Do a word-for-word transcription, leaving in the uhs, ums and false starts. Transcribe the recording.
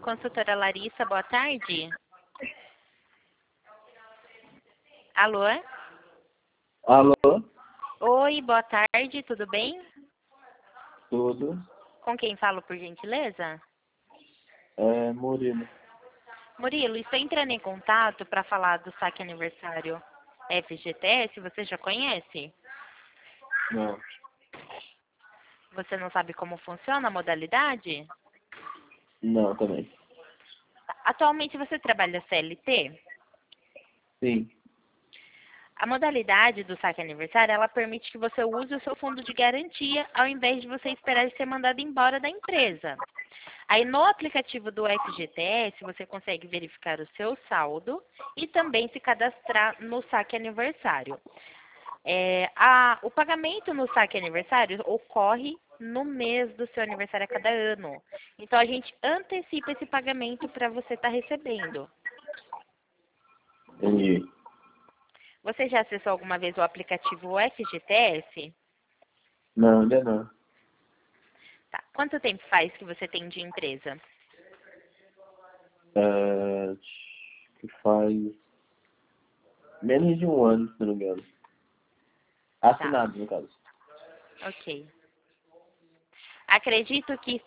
Consultora Larissa, boa tarde. Alô? Alô? Oi, boa tarde, tudo bem? Tudo? Com quem falo, por gentileza? É, Murilo. Murilo, estou entrando em contato para falar do saque aniversário F G T S, você já conhece? Não. Você não sabe como funciona a modalidade? Não, também. Atualmente você trabalha C L T? Sim. A modalidade do saque aniversário, ela permite que você use o seu fundo de garantia ao invés de você esperar ser mandado embora da empresa. Aí no aplicativo do F G T S, você consegue verificar o seu saldo e também se cadastrar no saque aniversário. É, a, o pagamento no saque aniversário ocorre no mês do seu aniversário a cada ano. Então a gente antecipa esse pagamento para você estar recebendo. Entendi. Você já acessou alguma vez o aplicativo F G T S? Não, ainda não. Tá. Quanto tempo faz que você tem de empresa? É, que faz menos de um ano, se não me engano. Tá, Assinado, no caso. ok. Acredito que